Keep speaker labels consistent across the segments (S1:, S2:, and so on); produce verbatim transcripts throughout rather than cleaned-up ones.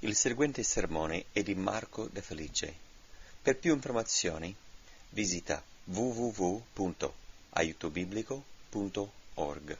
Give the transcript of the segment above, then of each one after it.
S1: Il seguente sermone è di Marco De Felice. Per più informazioni visita w w w punto aiutobiblico punto org.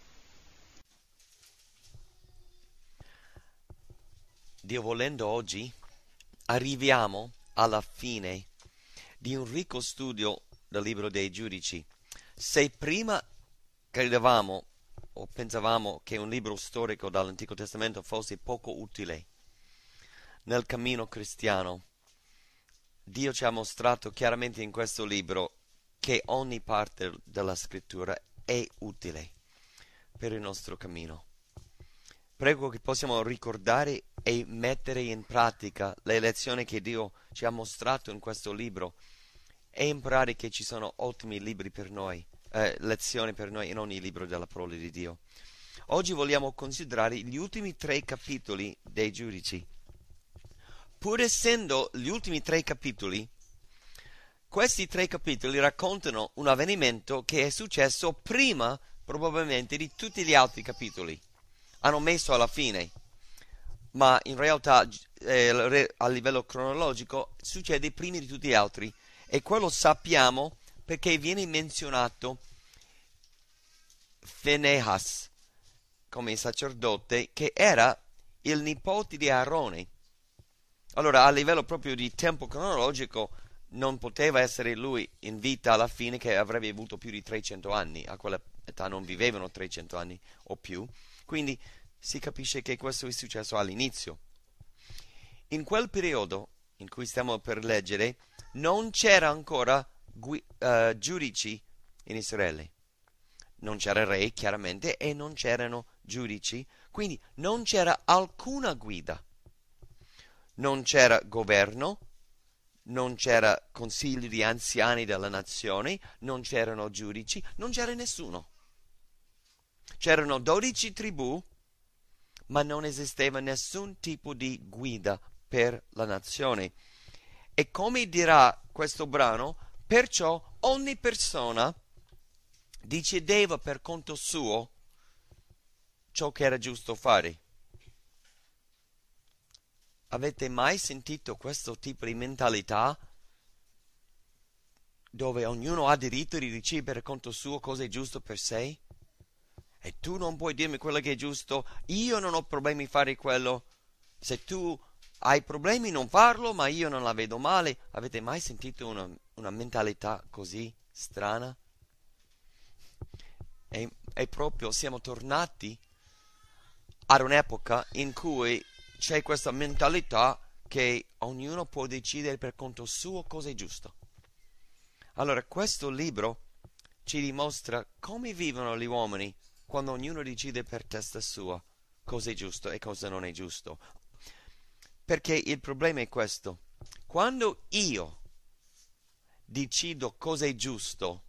S2: Dio volendo, oggi arriviamo alla fine di un ricco studio del libro dei Giudici. Se prima credevamo o pensavamo che un libro storico dall'Antico Testamento fosse poco utile nel cammino cristiano, Dio ci ha mostrato chiaramente in questo libro che ogni parte della scrittura è utile per il nostro cammino. Prego che possiamo ricordare e mettere in pratica le lezioni che Dio ci ha mostrato in questo libro e imparare che ci sono ottimi libri per noi, eh, lezioni per noi in ogni libro della parola di Dio. Oggi vogliamo considerare gli ultimi tre capitoli dei Giudici. Pur essendo gli ultimi tre capitoli, questi tre capitoli raccontano un avvenimento che è successo prima, probabilmente, di tutti gli altri capitoli. Hanno messo alla fine, ma in realtà eh, a livello cronologico succede prima di tutti gli altri, e quello sappiamo perché viene menzionato Finehas come sacerdote, che era il nipote di Aarone. Allora, a livello proprio di tempo cronologico, non poteva essere lui in vita alla fine, che avrebbe avuto più di trecento anni. A quella età non vivevano trecento anni o più. Quindi si capisce che questo è successo all'inizio. In quel periodo in cui stiamo per leggere, non c'era ancora gui- uh, giudici in Israele. Non c'era re, chiaramente, e non c'erano giudici. Quindi non c'era alcuna guida. Non c'era governo, non c'era consiglio di anziani della nazione, non c'erano giudici, non c'era nessuno. C'erano dodici tribù, ma non esisteva nessun tipo di guida per la nazione. E come dirà questo brano, perciò ogni persona decideva per conto suo ciò che era giusto fare. Avete mai sentito questo tipo di mentalità dove ognuno ha diritto di decidere per conto suo cosa è giusto per sé? E tu non puoi dirmi quello che è giusto, io non ho problemi a fare quello. Se tu hai problemi non farlo, ma io non la vedo male. Avete mai sentito una, una mentalità così strana? E, e proprio siamo tornati ad un'epoca in cui c'è questa mentalità che ognuno può decidere per conto suo cosa è giusto. Allora, questo libro ci dimostra come vivono gli uomini quando ognuno decide per testa sua cosa è giusto e cosa non è giusto. Perché il problema è questo: quando io decido cosa è giusto,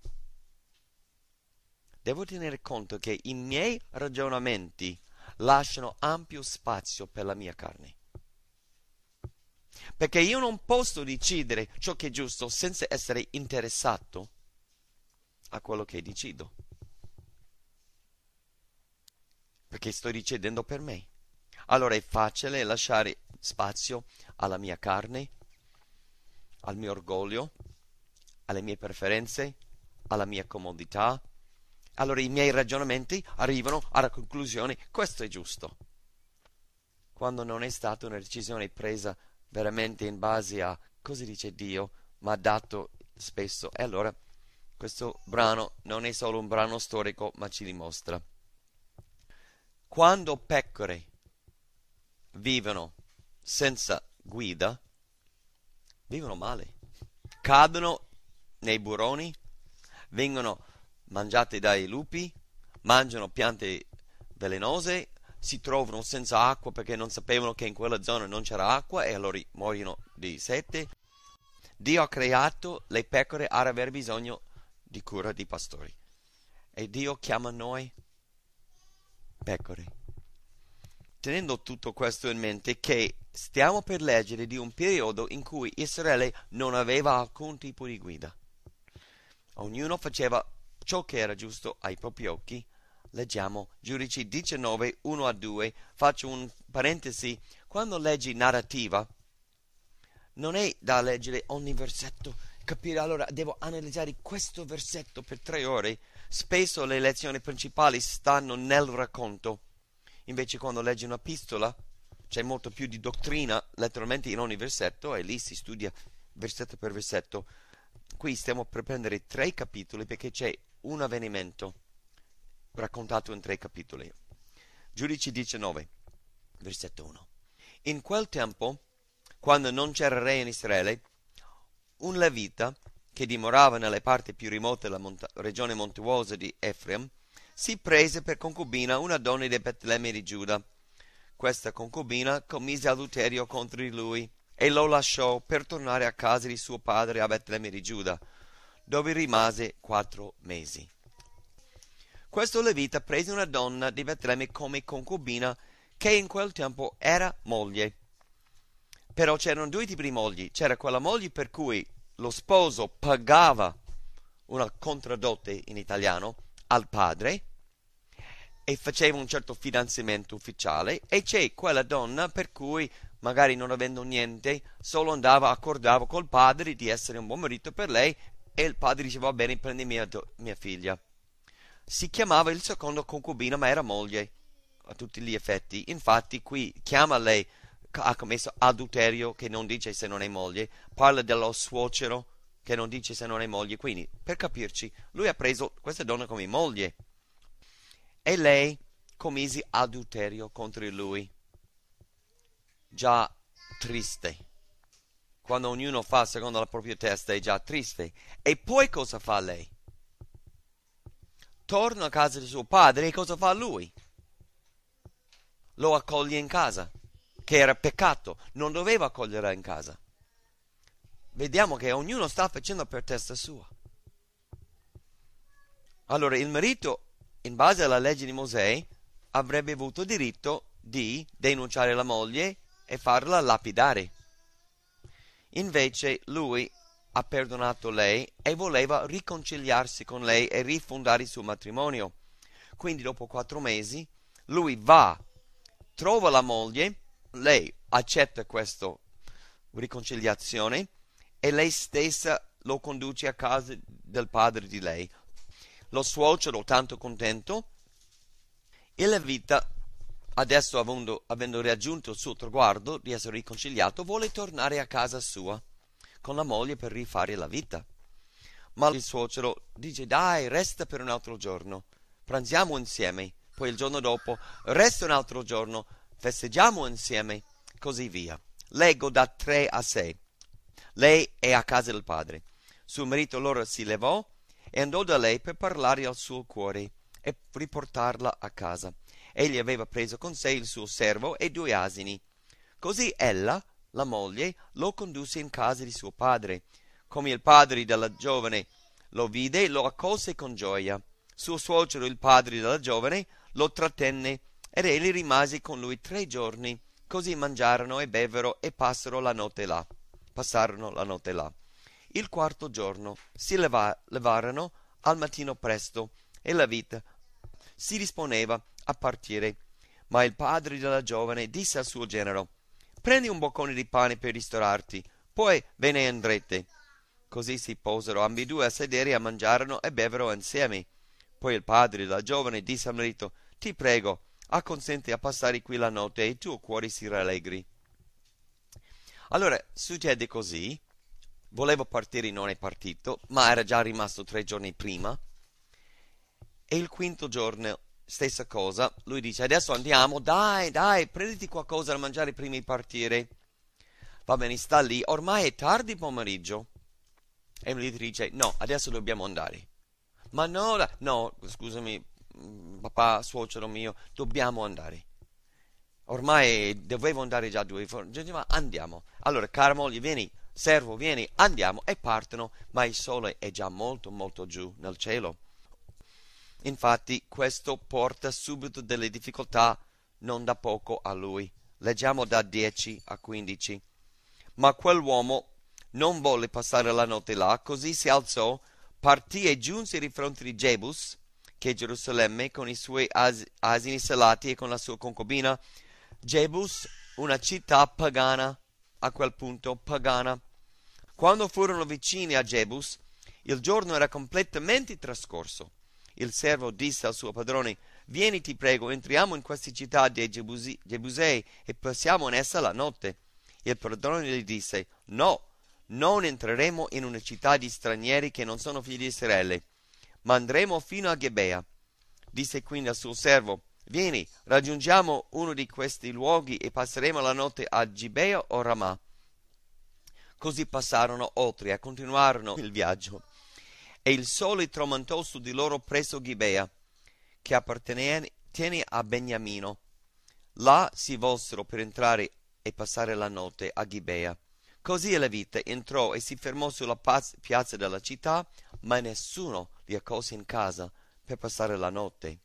S2: devo tenere conto che i miei ragionamenti lasciano ampio spazio per la mia carne. Perché io non posso decidere ciò che è giusto senza essere interessato a quello che decido. Perché sto decidendo per me. Allora è facile lasciare spazio alla mia carne, al mio orgoglio, alle mie preferenze, alla mia comodità. Allora i miei ragionamenti arrivano alla conclusione: questo è giusto, quando non è stata una decisione presa veramente in base a cosa dice Dio, ma dato spesso. E allora questo brano non è solo un brano storico, ma ci dimostra: quando pecore vivono senza guida, vivono male, cadono nei burroni, vengono mangiate dai lupi, mangiano piante velenose, si trovano senza acqua perché non sapevano che in quella zona non c'era acqua e allora muoiono di sete. Dio ha creato le pecore ad aver bisogno di cura di pastori, e Dio chiama noi pecore. Tenendo tutto questo in mente, che stiamo per leggere di un periodo in cui Israele non aveva alcun tipo di guida. Ognuno faceva ciò che era giusto ai propri occhi, Leggiamo Giudici diciannove, uno a due. Faccio un parentesi. Quando leggi narrativa, non è da leggere ogni versetto, capire allora devo analizzare questo versetto per tre ore. Spesso le lezioni principali stanno nel racconto. Invece quando leggi una epistola c'è molto più di dottrina letteralmente in ogni versetto, e lì si studia versetto per versetto. Qui stiamo per prendere tre capitoli perché c'è un avvenimento raccontato in tre capitoli. Giudici diciannove, versetto uno. In quel tempo, quando non c'era re in Israele, un levita che dimorava nelle parti più remote della monta- regione montuosa di Efrem si prese per concubina una donna di Betlemme di Giuda. Questa concubina commise adulterio contro di lui e lo lasciò per tornare a casa di suo padre a Betlemme di Giuda, dove rimase quattro mesi. Questo levita prese una donna di Betlemme come concubina che in quel tempo era moglie. Però c'erano due tipi di mogli. C'era quella moglie per cui lo sposo pagava una contradotte in italiano al padre e faceva un certo finanziamento ufficiale, e c'è quella donna per cui magari non avendo niente solo andava, accordava col padre di essere un buon marito per lei, e il padre diceva va bene, prendi mia, mia figlia. Si chiamava il secondo concubina, ma era moglie a tutti gli effetti. Infatti qui chiama lei, ha commesso adulterio, che non dice se non è moglie, parla dello suocero che non dice se non è moglie. Quindi per capirci, lui ha preso questa donna come moglie e lei commise adulterio contro lui. Già triste. Quando ognuno fa secondo la propria testa è già triste. E poi cosa fa lei? Torna a casa di suo padre, e cosa fa lui? Lo accoglie in casa, che era peccato, non doveva accoglierla in casa. Vediamo che ognuno sta facendo per testa sua. Allora il marito, in base alla legge di Mosè, avrebbe avuto diritto di denunciare la moglie e farla lapidare. Invece lui ha perdonato lei e voleva riconciliarsi con lei e rifondare il suo matrimonio. Quindi dopo quattro mesi lui va, trova la moglie, lei accetta questa riconciliazione e lei stessa lo conduce a casa del padre di lei. Lo suocero, tanto contento, e la vita, adesso avendo, avendo raggiunto il suo traguardo di essere riconciliato, vuole tornare a casa sua con la moglie per rifare la vita. Ma il suocero dice dai, resta per un altro giorno, pranziamo insieme, poi il giorno dopo resta un altro giorno, festeggiamo insieme, così via. Leggo da tre a sei. Lei è a casa del padre. Suo marito allora si levò e andò da lei per parlare al suo cuore e riportarla a casa. Egli aveva preso con sé il suo servo e due asini. Così ella, la moglie, lo condusse in casa di suo padre. Come il padre della giovane lo vide, lo accolse con gioia. Suo suocero, il padre della giovane, lo trattenne ed egli rimase con lui tre giorni. Così mangiarono e bevvero e passero la notte là. Passarono la notte là. Il quarto giorno si leva- levarono al mattino presto e la vita si disponeva a partire. Ma il padre della giovane disse al suo genero: prendi un boccone di pane per ristorarti, poi ve ne andrete. Così si posero ambedue a sedere e mangiarono e bevvero insieme. Poi il padre della giovane disse al marito: ti prego, acconsenti a passare qui la notte e il tuo cuore si rallegri. Allora succede così. Volevo partire, non è partito, ma era già rimasto tre giorni prima. E il quinto giorno, stessa cosa, lui dice: adesso andiamo, dai, dai, prenditi qualcosa da mangiare prima di partire. Va bene, sta lì, ormai è tardi pomeriggio. E lui dice: no, adesso dobbiamo andare. Ma no, no, scusami, papà, suocero mio, dobbiamo andare. Ormai dovevo andare già due giorni, ma andiamo. Allora, cara moglie, vieni, servo, vieni, andiamo, e partono, ma il sole è già molto molto giù nel cielo. Infatti questo porta subito delle difficoltà non da poco a lui. Leggiamo da dieci a quindici. Ma quell'uomo non volle passare la notte là, così si alzò, partì e giunse di fronte di Jebus, che Gerusalemme con i suoi as- asini selati e con la sua concubina Jebus, una città pagana, a quel punto pagana. Quando furono vicini a Jebus, il giorno era completamente trascorso. Il servo disse al suo padrone: vieni, ti prego, entriamo in questa città dei Jebusi- Jebusei e passiamo in essa la notte. Il padrone gli disse: no, non entreremo in una città di stranieri che non sono figli di Israele, ma andremo fino a Gebea. Disse quindi al suo servo: vieni, raggiungiamo uno di questi luoghi e passeremo la notte a Gibea o Ramà. Così passarono oltre e continuarono il viaggio. E il sole tramontò su di loro presso Gibea, che appartiene a Beniamino. Là si volsero per entrare e passare la notte a Gibea. Così il Levita entrò e si fermò sulla piazza della città, ma nessuno li accolse in casa per passare la notte.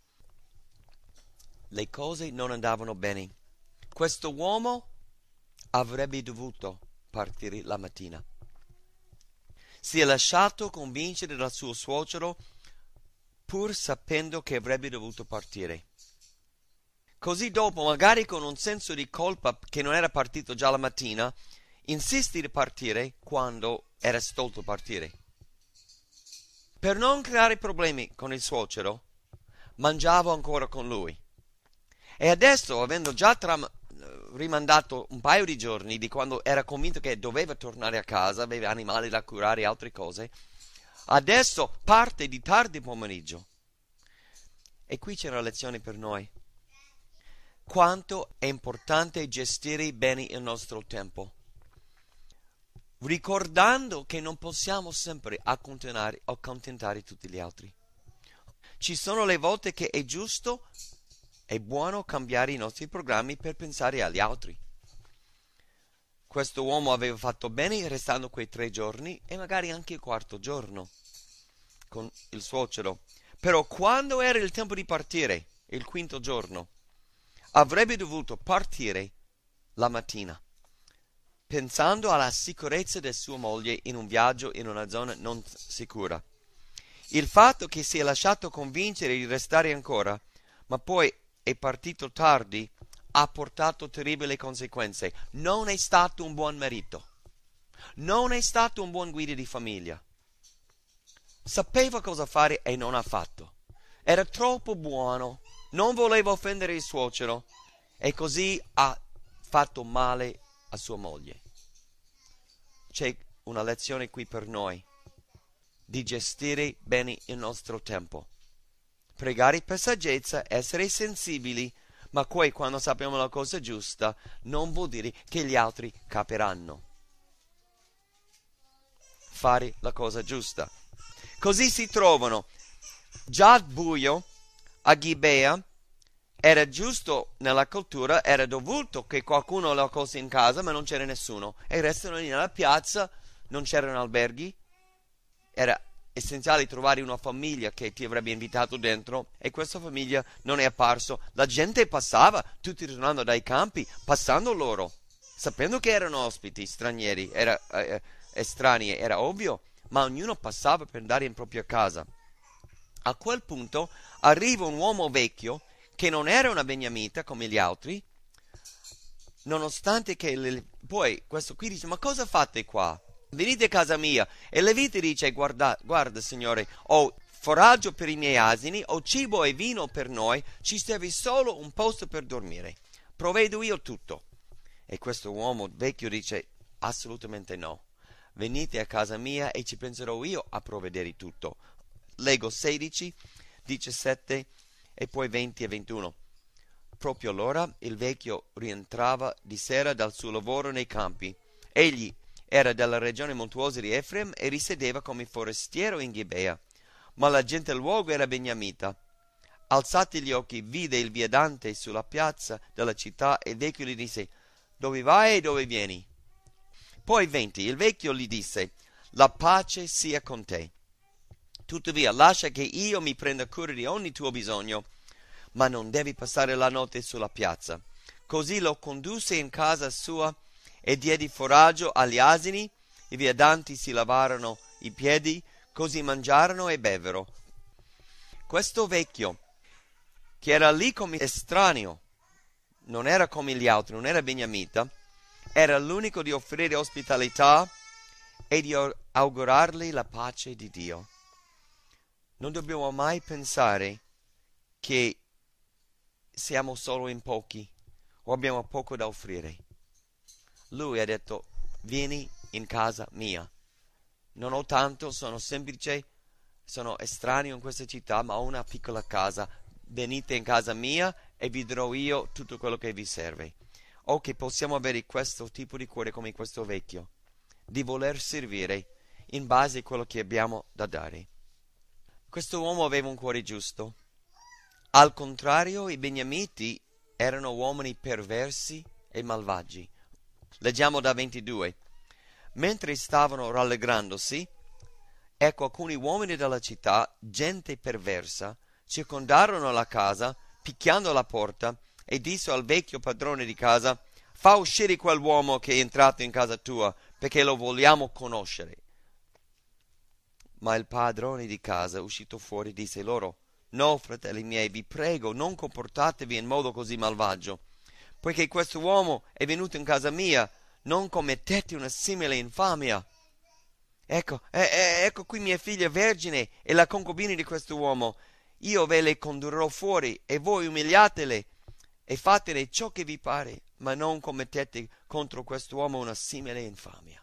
S2: Le cose non andavano bene. Questo uomo avrebbe dovuto partire la mattina. Si è lasciato convincere dal suo suocero pur sapendo che avrebbe dovuto partire. Così dopo, magari con un senso di colpa che non era partito già la mattina, insiste di partire quando era stolto partire. Per non creare problemi con il suocero, mangiavo ancora con lui. E adesso, avendo già tram- rimandato un paio di giorni di quando era convinto che doveva tornare a casa, aveva animali da curare e altre cose, adesso parte di tardi pomeriggio. E qui c'è una lezione per noi. Quanto è importante gestire bene il nostro tempo, ricordando che non possiamo sempre accontentare, accontentare tutti gli altri. Ci sono le volte che è giusto, è buono cambiare i nostri programmi per pensare agli altri. Questo uomo aveva fatto bene restando quei tre giorni e magari anche il quarto giorno con il suocero. Però quando era il tempo di partire, il quinto giorno, avrebbe dovuto partire la mattina, pensando alla sicurezza di sua moglie in un viaggio in una zona non sicura. Il fatto che si è lasciato convincere di restare ancora, ma poi è partito tardi, ha portato terribili conseguenze. Non è stato un buon marito, non è stato un buon guida di famiglia. Sapeva cosa fare e non ha fatto. Era troppo buono, non voleva offendere il suocero e così ha fatto male a sua moglie. C'è una lezione qui per noi di gestire bene il nostro tempo, pregare per saggezza, essere sensibili, ma poi quando sappiamo la cosa giusta non vuol dire che gli altri capiranno. Fare la cosa giusta. Così si trovano già buio a Gibea. Era giusto nella cultura, era dovuto che qualcuno lo accolse in casa, ma non c'era nessuno. E restano lì nella piazza, non c'erano alberghi. Era essenziale trovare una famiglia che ti avrebbe invitato dentro e questa famiglia non è apparso. La gente passava, tutti ritornando dai campi, passando loro, sapendo che erano ospiti stranieri, era, eh, estranei, era ovvio, ma ognuno passava per andare in propria casa. A quel punto arriva un uomo vecchio che non era una beniamita come gli altri, nonostante che le... poi questo qui dice: ma cosa fate qua? Venite a casa mia. E Levita dice: guarda, guarda signore, ho foraggio per i miei asini, ho cibo e vino per noi, ci serve solo un posto per dormire, provvedo io tutto. E questo uomo vecchio dice: assolutamente no, venite a casa mia e ci penserò io a provvedere tutto. Leggo sedici, diciassette e poi venti e ventuno. Proprio allora il vecchio rientrava di sera dal suo lavoro nei campi. Egli era della regione montuosa di Efrem e risiedeva come forestiero in Gibea, ma la gente del luogo era beniamita. Alzati gli occhi, vide il viandante sulla piazza della città e il vecchio gli disse: dove vai e dove vieni? Poi venti, il vecchio gli disse: la pace sia con te. Tuttavia lascia che io mi prenda cura di ogni tuo bisogno, ma non devi passare la notte sulla piazza. Così lo condusse in casa sua e diedi foraggio agli asini. I viandanti si lavarono i piedi, così mangiarono e bevvero. Questo vecchio, che era lì come estraneo, non era come gli altri, non era beniamita, era l'unico di offrire ospitalità e di augurargli la pace di Dio. Non dobbiamo mai pensare che siamo solo in pochi o abbiamo poco da offrire. Lui ha detto: vieni in casa mia. Non ho tanto, sono semplice, sono estraneo in questa città, ma ho una piccola casa. Venite in casa mia e vi darò io tutto quello che vi serve. O che possiamo avere questo tipo di cuore come questo vecchio, di voler servire in base a quello che abbiamo da dare. Questo uomo aveva un cuore giusto. Al contrario, i beniamiti erano uomini perversi e malvagi. Leggiamo da ventidue. Mentre stavano rallegrandosi, ecco, alcuni uomini della città, gente perversa, circondarono la casa, picchiando la porta, e disse al vecchio padrone di casa: fa uscire quell'uomo che è entrato in casa tua, perché lo vogliamo conoscere. Ma il padrone di casa, uscito fuori, disse loro: no, fratelli miei, vi prego, non comportatevi in modo così malvagio, poiché questo uomo è venuto in casa mia, non commettete una simile infamia. Ecco, eh, eh, ecco qui mia figlia vergine e la concubina di questo uomo. Io ve le condurrò fuori e voi umiliatele e fatene ciò che vi pare, ma non commettete contro quest'uomo una simile infamia.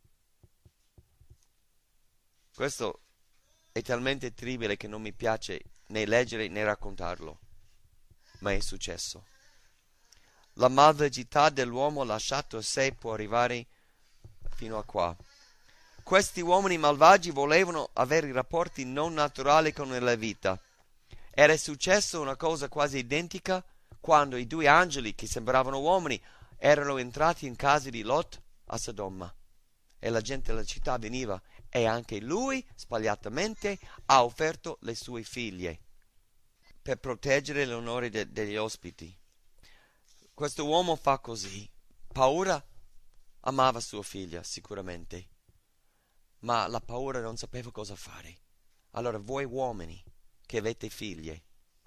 S2: Questo è talmente terribile che non mi piace né leggere né raccontarlo, ma è successo. La malvagità dell'uomo lasciato a sé può arrivare fino a qua. Questi uomini malvagi volevano avere rapporti non naturali con la vita. Era successo una cosa quasi identica quando i due angeli, che sembravano uomini, erano entrati in casa di Lot a Sodoma. E la gente della città veniva, e anche lui, sbagliatamente, ha offerto le sue figlie per proteggere l'onore de- degli ospiti. Questo uomo fa così. Paura amava sua figlia, sicuramente, ma la paura non sapeva cosa fare. Allora voi uomini che avete figlie,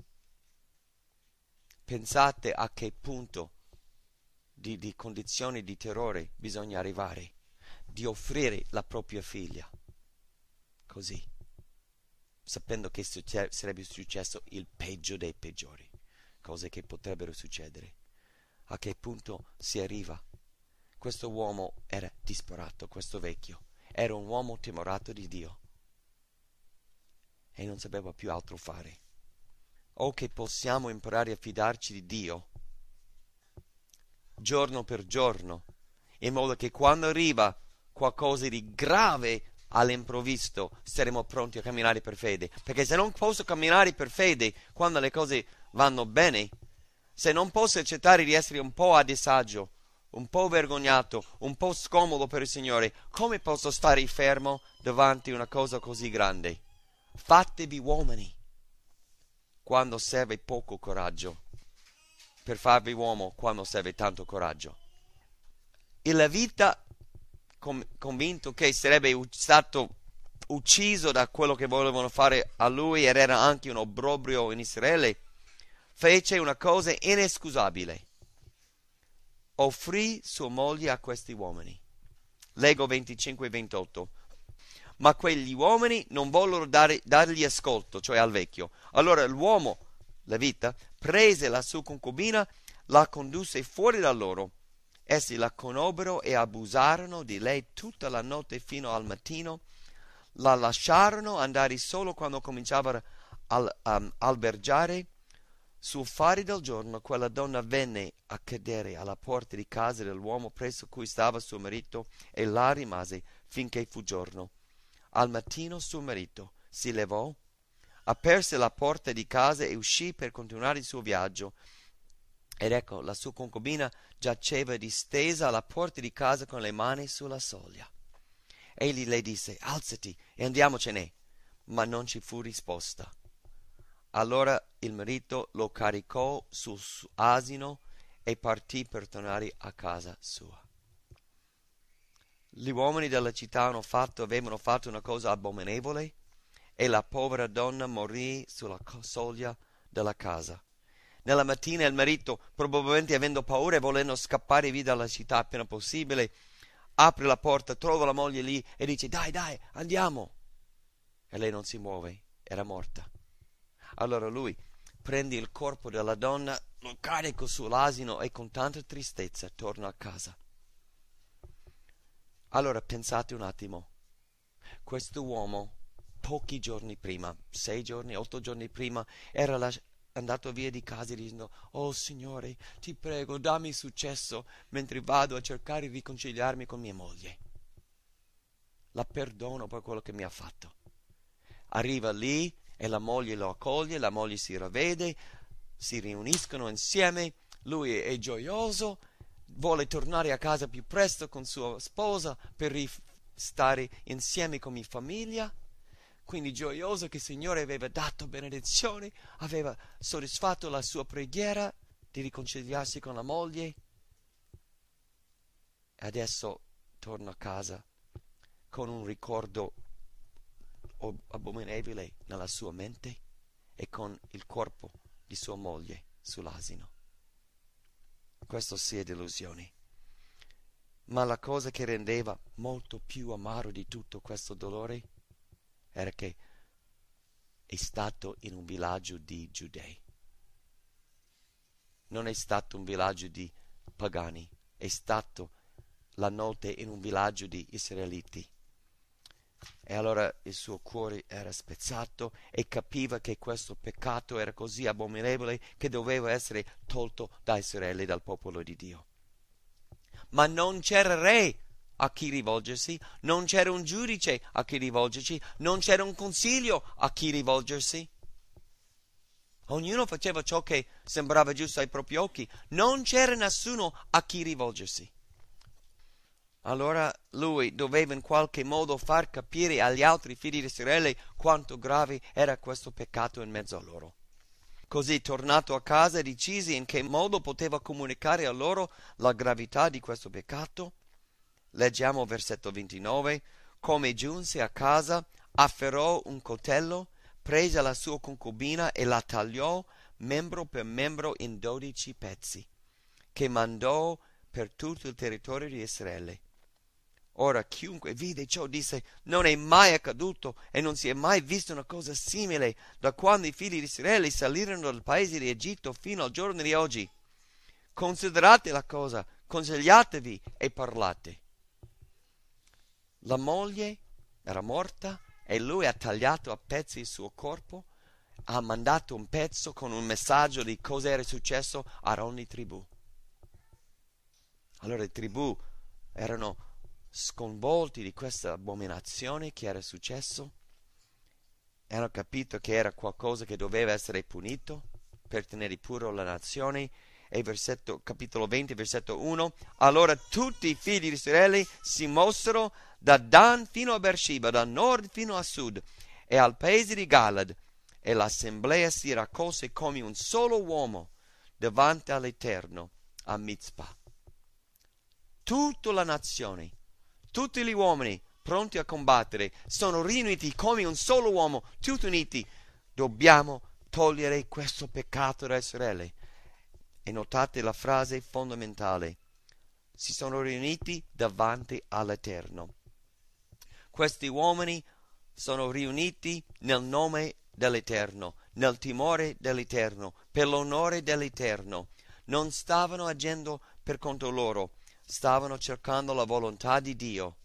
S2: pensate a che punto di, di condizioni di terrore bisogna arrivare, di offrire la propria figlia così, sapendo che succe- sarebbe successo il peggio dei peggiori, cose che potrebbero succedere. A che punto si arriva? Questo uomo era disperato, questo vecchio era un uomo timorato di Dio e non sapeva più altro fare. O che possiamo imparare a fidarci di Dio giorno per giorno, in modo che quando arriva qualcosa di grave all'improvviso saremo pronti a camminare per fede. Perché se non posso camminare per fede quando le cose vanno bene, se non posso accettare di essere un po' a disagio, un po' vergognato, un po' scomodo per il Signore, come posso stare fermo davanti a una cosa così grande? Fatevi uomini quando serve poco coraggio, per farvi uomo quando serve tanto coraggio. E la vita, com- convinto che sarebbe u- stato ucciso da quello che volevano fare a lui, ed era anche un obbrobrio in Israele, fece una cosa inescusabile: offrì sua moglie a questi uomini. Leggo venticinque e ventotto. Ma quegli uomini non vollero dare, dargli ascolto, cioè al vecchio. Allora l'uomo, la vita, prese la sua concubina, la condusse fuori da loro. Essi la conobbero e abusarono di lei tutta la notte fino al mattino. La lasciarono andare solo quando cominciava a um, albergiare. Sul fare del giorno quella donna venne a cadere alla porta di casa dell'uomo presso cui stava suo marito e là rimase finché fu giorno. Al mattino suo marito si levò, aperse la porta di casa e uscì per continuare il suo viaggio. Ed ecco, la sua concubina giaceva distesa alla porta di casa con le mani sulla soglia. Egli le disse: alzati e andiamocene, ma non ci fu risposta. Allora il marito lo caricò sul asino e partì per tornare a casa sua. Gli uomini della città hanno fatto, avevano fatto una cosa abominevole e la povera donna morì sulla soglia della casa. Nella mattina il marito, probabilmente avendo paura e volendo scappare via dalla città appena possibile, apre la porta, trova la moglie lì e dice: dai, dai, andiamo. E lei non si muove, era morta. Allora lui prende il corpo della donna, lo carica sull'asino e con tanta tristezza torna a casa. Allora pensate un attimo, questo uomo pochi giorni prima, sei giorni, otto giorni prima, era la, andato via di casa dicendo: oh Signore, ti prego, dammi successo mentre vado a cercare di riconciliarmi con mia moglie. La perdono per quello che mi ha fatto. Arriva lì e la moglie lo accoglie, la moglie si ravvede, si riuniscono insieme, lui è gioioso, vuole tornare a casa più presto con sua sposa per stare insieme come famiglia. Quindi gioioso che il Signore aveva dato benedizione, aveva soddisfatto la sua preghiera di riconciliarsi con la moglie. E adesso torna a casa con un ricordo abominevole nella sua mente e con il corpo di sua moglie sull'asino. Questo sì è delusione. Ma la cosa che rendeva molto più amaro di tutto questo dolore era che è stato in un villaggio di giudei. Non è stato un villaggio di pagani, è stato la notte in un villaggio di israeliti. E allora il suo cuore era spezzato e capiva che questo peccato era così abominevole che doveva essere tolto da Israele, dal popolo di Dio. Ma non c'era re a chi rivolgersi, non c'era un giudice a chi rivolgersi, non c'era un consiglio a chi rivolgersi. Ognuno faceva ciò che sembrava giusto ai propri occhi, non c'era nessuno a chi rivolgersi. Allora lui doveva in qualche modo far capire agli altri figli di Israele quanto grave era questo peccato in mezzo a loro. Così, tornato a casa, decise in che modo poteva comunicare a loro la gravità di questo peccato. Leggiamo versetto ventinove. Come giunse a casa, afferrò un coltello, prese la sua concubina e la tagliò membro per membro in dodici pezzi, che mandò per tutto il territorio di Israele. Ora chiunque vide ciò disse: non è mai accaduto e non si è mai vista una cosa simile da quando i figli di Israele salirono dal paese di Egitto fino al giorno di oggi. Considerate la cosa, consigliatevi e parlate. La moglie era morta e lui ha tagliato a pezzi il suo corpo, ha mandato un pezzo con un messaggio di cosa era successo a ogni tribù. Allora le tribù erano sconvolti di questa abominazione che era successo, e hanno capito che era qualcosa che doveva essere punito per tenere puro la nazione. E versetto, capitolo venti, versetto uno: allora tutti i figli di Israele si mossero da Dan fino a Beersheba, da nord fino a sud, e al paese di Galad, e l'assemblea si raccolse come un solo uomo davanti all'Eterno a Mizpah. Tutta la nazione, tutti gli uomini pronti a combattere sono riuniti come un solo uomo, tutti uniti. Dobbiamo togliere questo peccato da Israele. E notate la frase fondamentale: si sono riuniti davanti all'Eterno. Questi uomini sono riuniti nel nome dell'Eterno, nel timore dell'Eterno, per l'onore dell'Eterno. Non stavano agendo per conto loro, stavano cercando la volontà di Dio.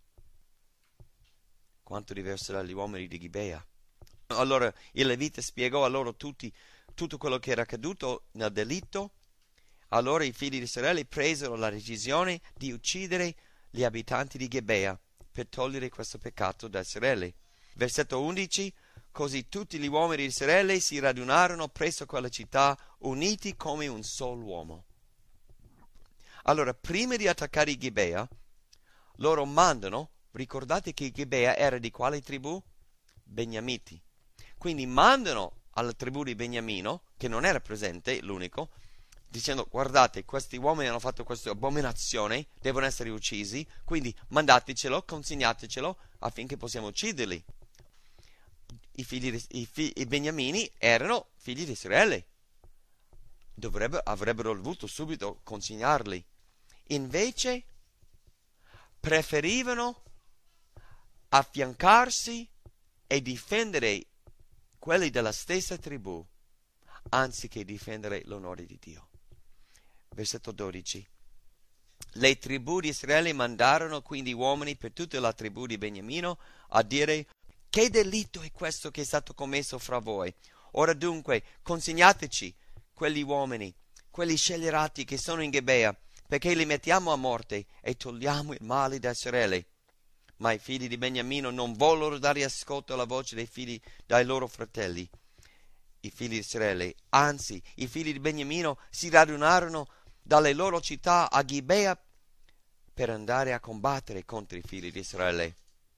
S2: Quanto diverso dagli uomini di Gibea. Allora il Levita spiegò a loro tutti tutto quello che era accaduto nel delitto. Allora i figli di Israele presero la decisione di uccidere gli abitanti di Gibea per togliere questo peccato da Israele. Versetto undici: così tutti gli uomini di Israele si radunarono presso quella città, uniti come un solo uomo. Allora, prima di attaccare Gibea, loro mandano, ricordate che Gibea era di quale tribù? Beniamiti. Quindi mandano alla tribù di Beniamino, che non era presente, l'unico, dicendo: guardate, questi uomini hanno fatto questa abominazione, devono essere uccisi, quindi mandatecelo, consegnatecelo affinché possiamo ucciderli. i figli di, i, fi, i beniamini erano figli di Israele. Dovrebbero, avrebbero dovuto subito consegnarli. Invece preferivano affiancarsi e difendere quelli della stessa tribù anziché difendere l'onore di Dio. Versetto dodici. Le tribù di Israele mandarono quindi uomini per tutta la tribù di Beniamino a dire: che delitto è questo che è stato commesso fra voi? Ora dunque consegnateci quegli uomini, quelli scellerati che sono in Gibea, perché li mettiamo a morte e togliamo il male da Israele. Ma i figli di Beniamino non vollero dare ascolto alla voce dei figli dai loro fratelli, i figli di Israele. Anzi, i figli di Beniamino si radunarono dalle loro città a Gibea per andare a combattere contro i figli di Israele.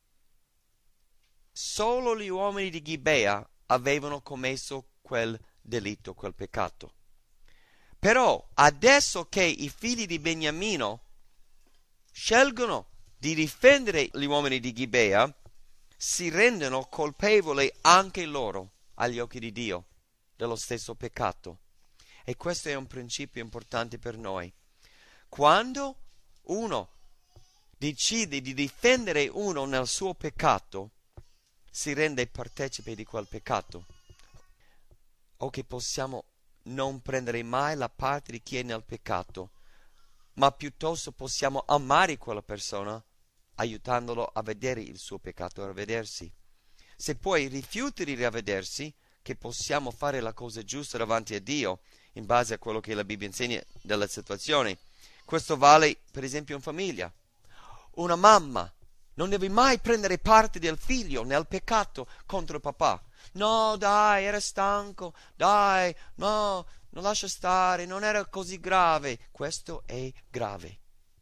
S2: Solo gli uomini di Gibea avevano commesso quel delitto, quel peccato. Però adesso che i figli di Beniamino scelgono di difendere gli uomini di Gibea, si rendono colpevoli anche loro agli occhi di Dio dello stesso peccato. E questo è un principio importante per noi. Quando uno decide di difendere uno nel suo peccato, si rende partecipe di quel peccato. O che possiamo non prendere mai la parte di chi è nel peccato, ma piuttosto possiamo amare quella persona aiutandolo a vedere il suo peccato, a ravvedersi. Se poi rifiuta di ravvedersi, che possiamo fare la cosa giusta davanti a Dio in base a quello che la Bibbia insegna della situazione. Questo vale per esempio in famiglia. Una mamma non deve mai prendere parte del figlio nel peccato contro il papà. No, dai, era stanco, dai, no, non lascia stare, non era così grave. Questo è grave.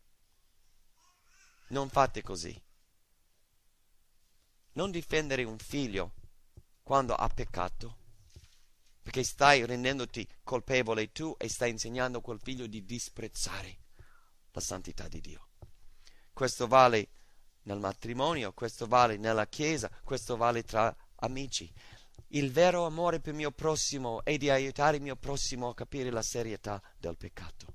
S2: Non fate così. Non difendere un figlio quando ha peccato, perché stai rendendoti colpevole tu e stai insegnando a quel figlio di disprezzare la santità di Dio. Questo vale nel matrimonio, questo vale nella chiesa, questo vale tra amici. Il vero amore per il mio prossimo è di aiutare il mio prossimo a capire la serietà del peccato.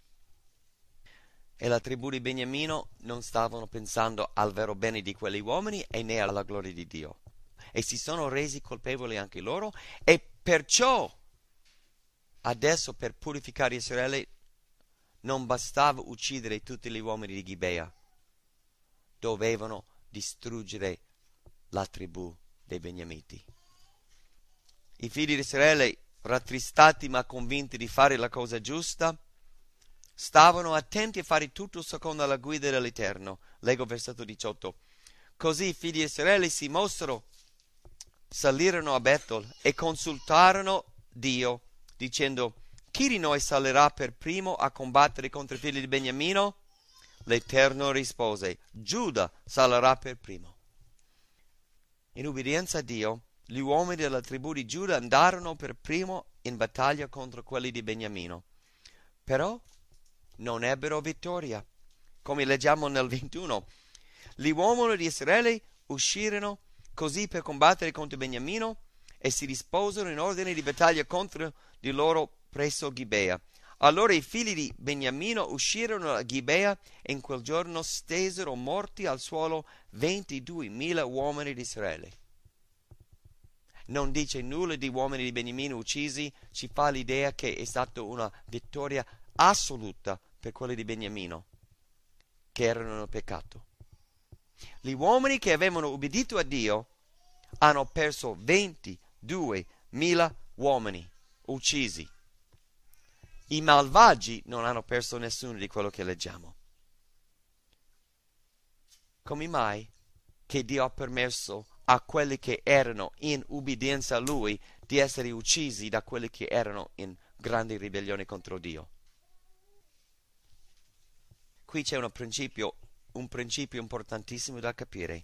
S2: E la tribù di Beniamino non stavano pensando al vero bene di quegli uomini e né alla gloria di Dio. E si sono resi colpevoli anche loro, e perciò adesso per purificare Israele non bastava uccidere tutti gli uomini di Gibea, dovevano distruggere la tribù dei Beniamiti. I figli di Israele, rattristati ma convinti di fare la cosa giusta, stavano attenti a fare tutto secondo la guida dell'Eterno. Leggo versetto diciotto. Così i figli di Israele si mossero, salirono a Betel e consultarono Dio, dicendo: chi di noi salirà per primo a combattere contro i figli di Beniamino? L'Eterno rispose: Giuda salirà per primo. In ubbidienza a Dio, gli uomini della tribù di Giuda andarono per primo in battaglia contro quelli di Beniamino. Però non ebbero vittoria. Come leggiamo nel ventuno, gli uomini di Israele uscirono così per combattere contro Beniamino e si disposero in ordine di battaglia contro di loro presso Gibea. Allora i figli di Beniamino uscirono a Gibea e in quel giorno stesero morti al suolo ventiduemila uomini di Israele. Non dice nulla di uomini di Beniamino uccisi, ci fa l'idea che è stata una vittoria assoluta per quelli di Beniamino, che erano nel peccato. Gli uomini che avevano ubbidito a Dio hanno perso ventiduemila uomini uccisi. I malvagi non hanno perso nessuno di quello che leggiamo. Come mai che Dio ha permesso a quelli che erano in ubbidienza a Lui di essere uccisi da quelli che erano in grande ribellione contro Dio? Qui c'è un principio, un principio importantissimo da capire.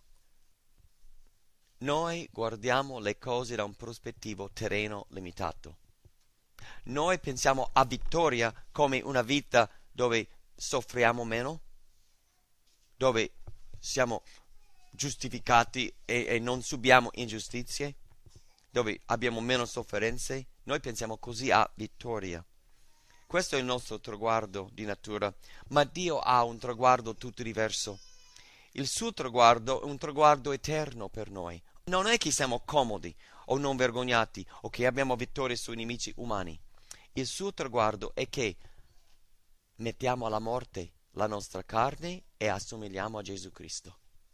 S2: Noi guardiamo le cose da un prospettivo terreno limitato. Noi pensiamo a vittoria come una vita dove soffriamo meno, dove siamo giustificati e, e non subiamo ingiustizie, dove abbiamo meno sofferenze, noi pensiamo così a vittoria. Questo è il nostro traguardo di natura, ma Dio ha un traguardo tutto diverso. Il suo traguardo è un traguardo eterno per noi. Non è che siamo comodi o non vergognati o che abbiamo vittoria sui nemici umani. Il suo traguardo è che mettiamo alla morte la nostra carne e assomigliamo a Gesù Cristo.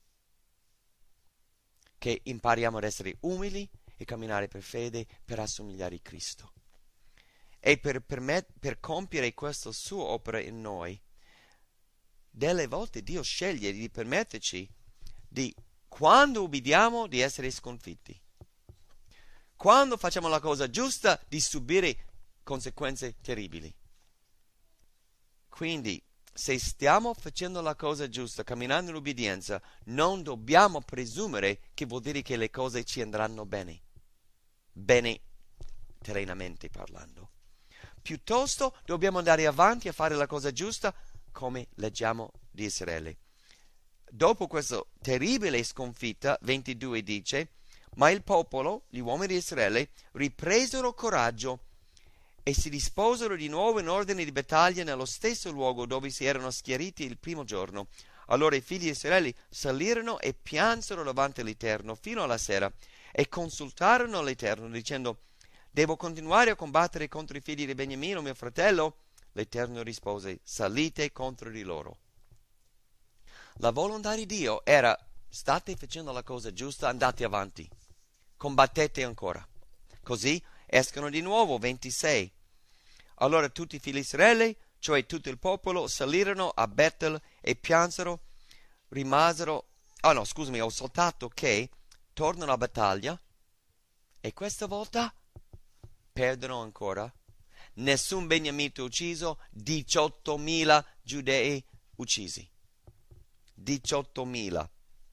S2: Che impariamo ad essere umili e camminare per fede per assomigliare a Cristo. E per, permet- per compiere questa sua opera in noi, delle volte Dio sceglie di permetterci di, quando ubbidiamo, di essere sconfitti. Quando facciamo la cosa giusta, di subire conseguenze terribili. Quindi, se stiamo facendo la cosa giusta, camminando in obbedienza, non dobbiamo presumere che vuol dire che le cose ci andranno bene. Bene, terrenamente parlando. Piuttosto dobbiamo andare avanti a fare la cosa giusta, come leggiamo di Israele. Dopo questa terribile sconfitta, ventidue dice: ma il popolo, gli uomini di Israele, ripresero coraggio e si disposero di nuovo in ordine di battaglia nello stesso luogo dove si erano schieriti il primo giorno. Allora i figli di Israele salirono e piansero davanti all'Eterno fino alla sera e consultarono l'Eterno dicendo: devo continuare a combattere contro i figli di Beniamino, mio fratello? L'Eterno rispose: salite contro di loro. La volontà di Dio era: state facendo la cosa giusta, andate avanti, combattete ancora. Così escono di nuovo, ventisei. Allora tutti i figli di Israele, cioè tutto il popolo, salirono a Betel e piansero, rimasero... Ah no, scusami, ho saltato che tornano a battaglia e questa volta perdono ancora. Nessun beniamita ucciso, diciottomila giudei uccisi. diciottomila.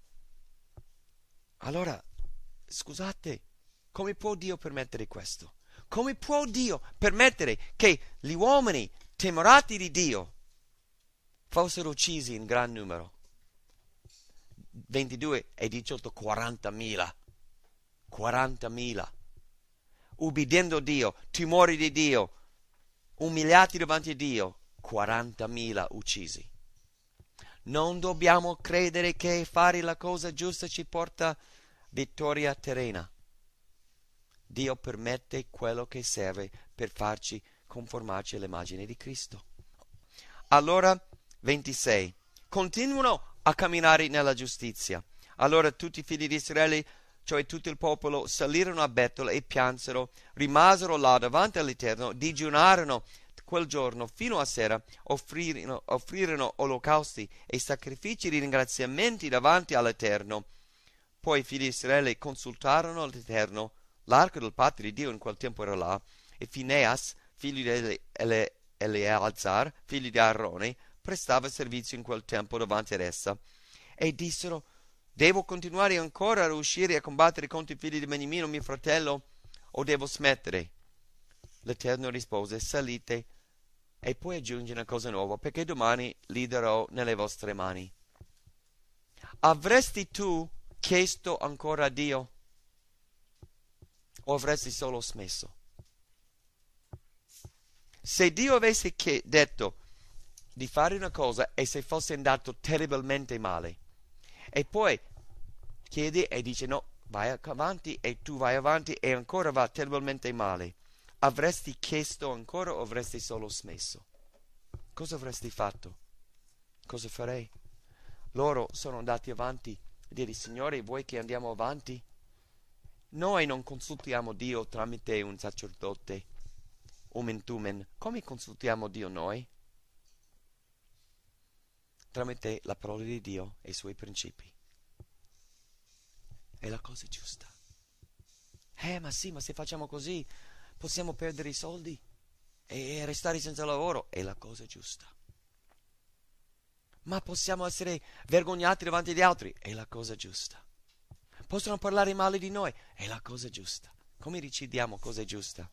S2: Allora, scusate, come può Dio permettere questo? Come può Dio permettere che gli uomini temorati di Dio fossero uccisi in gran numero? ventidue e diciotto, quarantamila. quarantamila. Ubbidendo Dio, timori di Dio, umiliati davanti a Dio, quarantamila uccisi. Non dobbiamo credere che fare la cosa giusta ci porta vittoria terrena. Dio permette quello che serve per farci conformarci all'immagine di Cristo. Allora, ventisei. Continuano a camminare nella giustizia. Allora tutti i figli di Israele, cioè tutto il popolo, salirono a Betel e piansero, rimasero là davanti all'Eterno, digiunarono quel giorno fino a sera, offrirono, offrirono olocausti e sacrifici di ringraziamenti davanti all'Eterno. Poi i figli di Israele consultarono l'Eterno. L'arco del patto di Dio in quel tempo era là, e Fineas, figlio di Ele- Eleazar, figlio di Aarone, prestava servizio in quel tempo davanti ad essa. E dissero: devo continuare ancora a uscire a combattere contro i figli di Beniamino, mio fratello, o devo smettere? L'Eterno rispose: salite. E poi aggiunge una cosa nuova: perché domani li darò nelle vostre mani. Avresti tu chiesto ancora a Dio? O avresti solo smesso? Se Dio avesse detto di fare una cosa e se fosse andato terribilmente male, e poi chiede e dice no, vai avanti, e tu vai avanti e ancora va terribilmente male, avresti chiesto ancora o avresti solo smesso? Cosa avresti fatto? Cosa farei? Loro sono andati avanti e dire: Signore, vuoi che andiamo avanti? Noi non consultiamo Dio tramite un sacerdote, un mentumen. Come consultiamo Dio noi? Tramite la parola di Dio e i suoi principi. È la cosa giusta. Eh, ma sì, ma se facciamo così possiamo perdere i soldi e restare senza lavoro. È la cosa giusta. Ma possiamo essere vergognati davanti agli altri. È la cosa giusta. Possono parlare male di noi. È la cosa giusta. Come decidiamo cosa è giusta?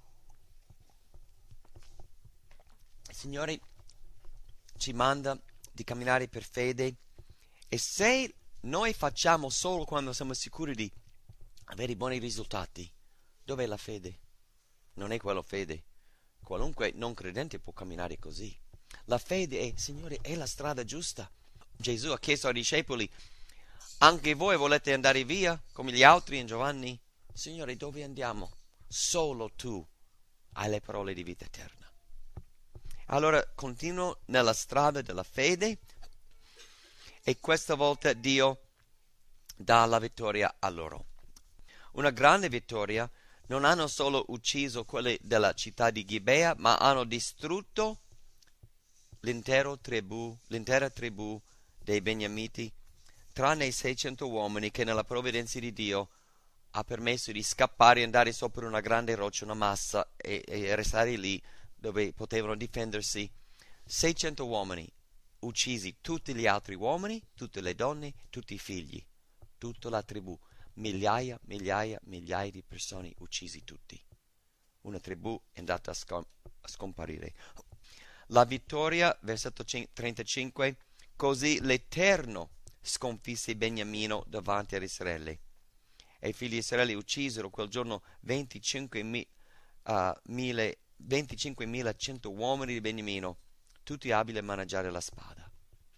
S2: Il Signore ci manda di camminare per fede, e se noi facciamo solo quando siamo sicuri di avere buoni risultati. Dov'è la fede? Non è quello fede. Qualunque non credente può camminare così. La fede è, Signore, è la strada giusta. Gesù ha chiesto ai discepoli, anche voi volete andare via come gli altri in Giovanni? Signore, dove andiamo? Solo tu hai le parole di vita eterna. Allora continuo nella strada della fede e questa volta Dio dà la vittoria a loro. Una grande vittoria. Non hanno solo ucciso quelli della città di Gibea, ma hanno distrutto l'intero tribù, l'intera tribù dei Beniamiti, tranne i seicento uomini che nella provvidenza di Dio ha permesso di scappare e andare sopra una grande roccia, una massa, e, e restare lì dove potevano difendersi. seicento uomini uccisi, tutti gli altri uomini, tutte le donne, tutti i figli, tutta la tribù. Migliaia, migliaia, migliaia di persone uccisi tutti. Una tribù è andata a, scom- a scomparire. La vittoria, versetto trentacinque, così l'Eterno sconfisse Beniamino davanti ad Israele. E i figli di Israele uccisero quel giorno venticinquemilacento uomini di Beniamino, tutti abili a maneggiare la spada.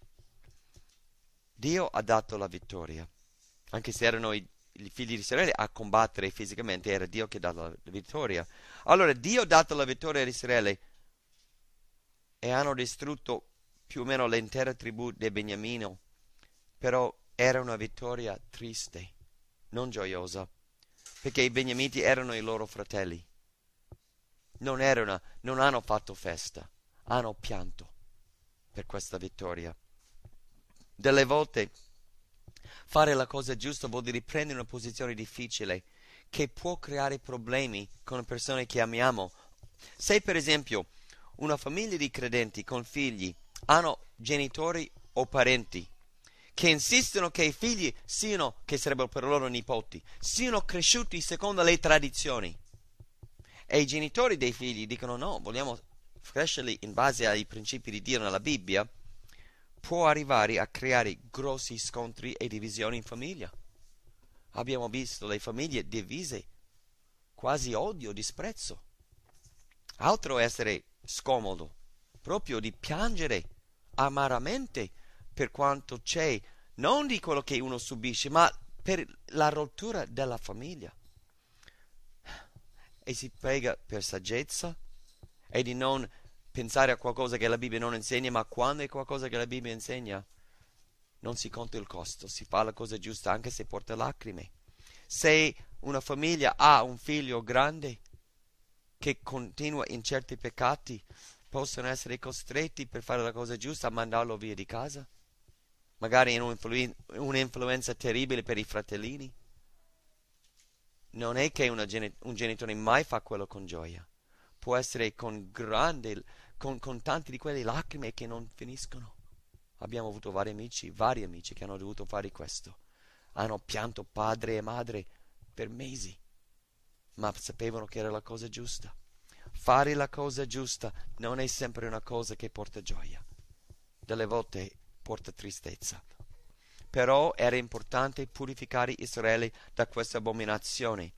S2: Dio ha dato la vittoria, anche se erano i i figli di Israele a combattere fisicamente, era Dio che ha dato la vittoria. Allora Dio ha dato la vittoria ad Israele e hanno distrutto più o meno l'intera tribù di Beniamino, però era una vittoria triste, non gioiosa, perché i Beniamiti erano i loro fratelli. Non erano, non hanno fatto festa, hanno pianto per questa vittoria. Delle volte fare la cosa giusta vuol dire prendere una posizione difficile che può creare problemi con le persone che amiamo. Se per esempio una famiglia di credenti con figli hanno genitori o parenti che insistono che i figli siano, che sarebbero per loro nipoti, siano cresciuti secondo le tradizioni, e i genitori dei figli dicono no, vogliamo crescerli in base ai principi di Dio nella Bibbia, può arrivare a creare grossi scontri e divisioni in famiglia. Abbiamo visto le famiglie divise, quasi odio, disprezzo. Altro essere scomodo, proprio di piangere amaramente per quanto c'è, non di quello che uno subisce, ma per la rottura della famiglia. E si prega per saggezza e di non pensare a qualcosa che la Bibbia non insegna, ma quando è qualcosa che la Bibbia insegna non si conta il costo, si fa la cosa giusta anche se porta lacrime. Se una famiglia ha un figlio grande che continua in certi peccati, possono essere costretti per fare la cosa giusta a mandarlo via di casa, magari in un'influenza terribile per i fratellini. Non è che una geni- un genitore mai fa quello con gioia. Può essere con grande, con, con tanti di quelle lacrime che non finiscono. Abbiamo avuto vari amici, vari amici che hanno dovuto fare questo. Hanno pianto padre e madre per mesi, ma sapevano che era la cosa giusta. Fare la cosa giusta non è sempre una cosa che porta gioia. Delle volte porta tristezza. Però era importante purificare Israele da questa abominazione.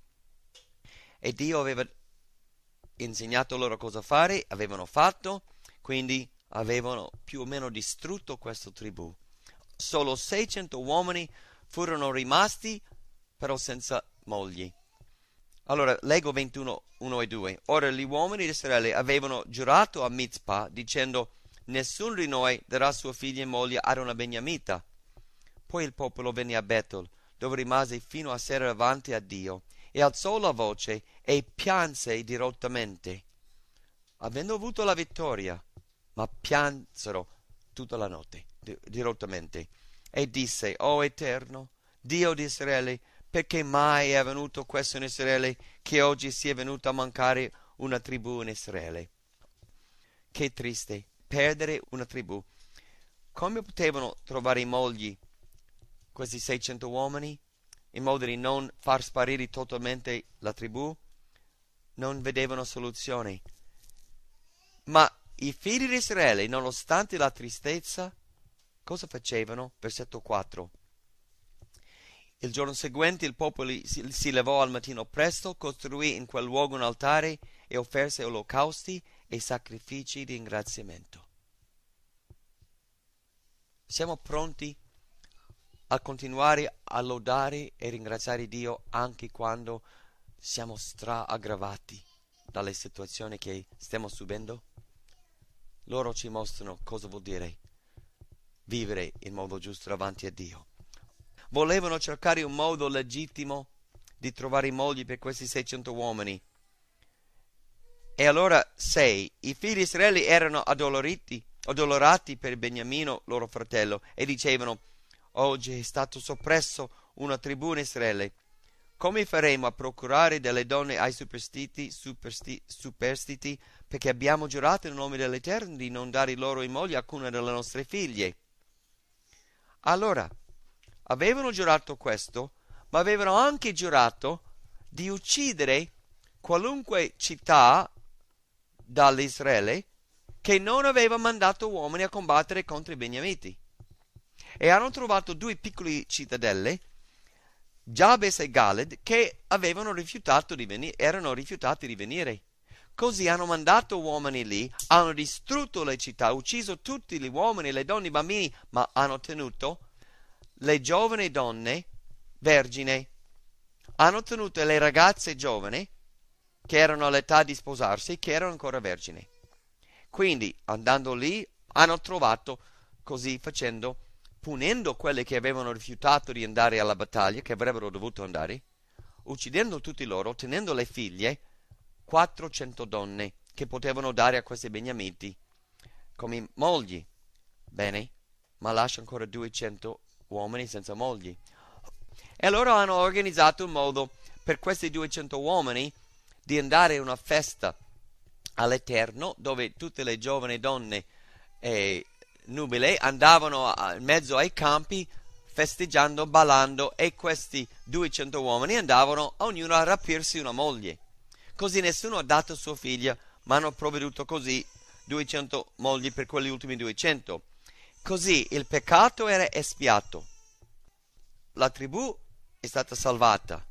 S2: E Dio aveva insegnato loro cosa fare, avevano fatto, quindi avevano più o meno distrutto questa tribù. Solo seicento uomini furono rimasti, però senza mogli. Allora, leggo ventuno, uno e due. Ora gli uomini di Israele avevano giurato a Mizpa, dicendo: nessuno di noi darà sua figlia in moglie ad una beniamita. Poi il popolo venne a Betel, dove rimase fino a sera davanti a Dio, e alzò la voce e pianse dirottamente, avendo avuto la vittoria, ma piansero tutta la notte dirottamente, e disse: o Eterno, Dio di Israele, perché mai è avvenuto questo in Israele, che oggi sia venuta a mancare una tribù in Israele? Che triste, perdere una tribù. Come potevano trovare mogli questi seicento uomini, in modo di non far sparire totalmente la tribù? Non vedevano soluzione. Ma i figli di Israele, nonostante la tristezza, cosa facevano? Versetto quattro. Il giorno seguente il popolo si, si levò al mattino presto, costruì in quel luogo un altare e offerse olocausti e sacrifici di ringraziamento. Siamo pronti a continuare a lodare e ringraziare Dio anche quando siamo stra-aggravati dalle situazioni che stiamo subendo? Loro ci mostrano cosa vuol dire vivere in modo giusto davanti a Dio. Volevano cercare un modo legittimo di trovare mogli per questi seicento uomini. E allora sei, i figli di Israele erano addoloriti, addolorati per Beniamino, loro fratello, e dicevano: oggi è stato soppresso una tribù in Israele. Come faremo a procurare delle donne ai superstiti, supersti, superstiti, perché abbiamo giurato nel nome dell'Eterno di non dare loro in moglie alcuna delle nostre figlie? Allora, avevano giurato questo, ma avevano anche giurato di uccidere qualunque città dall'Israele che non aveva mandato uomini a combattere contro i Beniamiti. E hanno trovato due piccole cittadelle, Giabes e Galed, che avevano rifiutato di venire, erano rifiutati di venire. Così hanno mandato uomini lì, hanno distrutto le città, ucciso tutti gli uomini, le donne, i bambini, ma hanno tenuto le giovani donne vergini. Hanno tenuto le ragazze giovani che erano all'età di sposarsi, che erano ancora vergini. Quindi, andando lì, hanno trovato, così facendo, punendo quelle che avevano rifiutato di andare alla battaglia, che avrebbero dovuto andare, uccidendo tutti loro, tenendo le figlie, quattrocento donne che potevano dare a questi beniamiti come mogli. Bene, ma lascia ancora duecento uomini senza mogli. E allora hanno organizzato un modo per questi duecento uomini di andare a una festa all'Eterno, dove tutte le giovani donne eh, nubili andavano a, in mezzo ai campi festeggiando, ballando, e questi duecento uomini andavano ognuno a rapirsi una moglie. Così nessuno ha dato sua figlia, ma hanno provveduto così duecento mogli per quegli ultimi duecento. Così il peccato era espiato, la tribù è stata salvata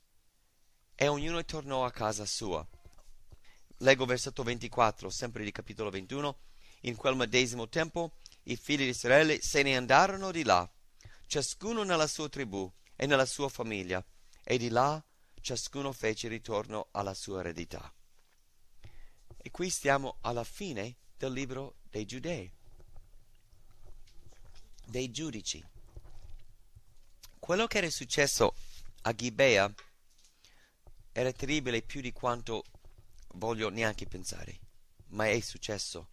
S2: e ognuno tornò a casa sua. Leggo versetto ventiquattro, sempre di capitolo ventuno. In quel medesimo tempo i figli di Israele se ne andarono di là, ciascuno nella sua tribù e nella sua famiglia, e di là ciascuno fece ritorno alla sua eredità. E qui stiamo alla fine del libro dei Giudei, dei giudici. Quello che era successo a Gibea era terribile più di quanto voglio neanche pensare, ma è successo.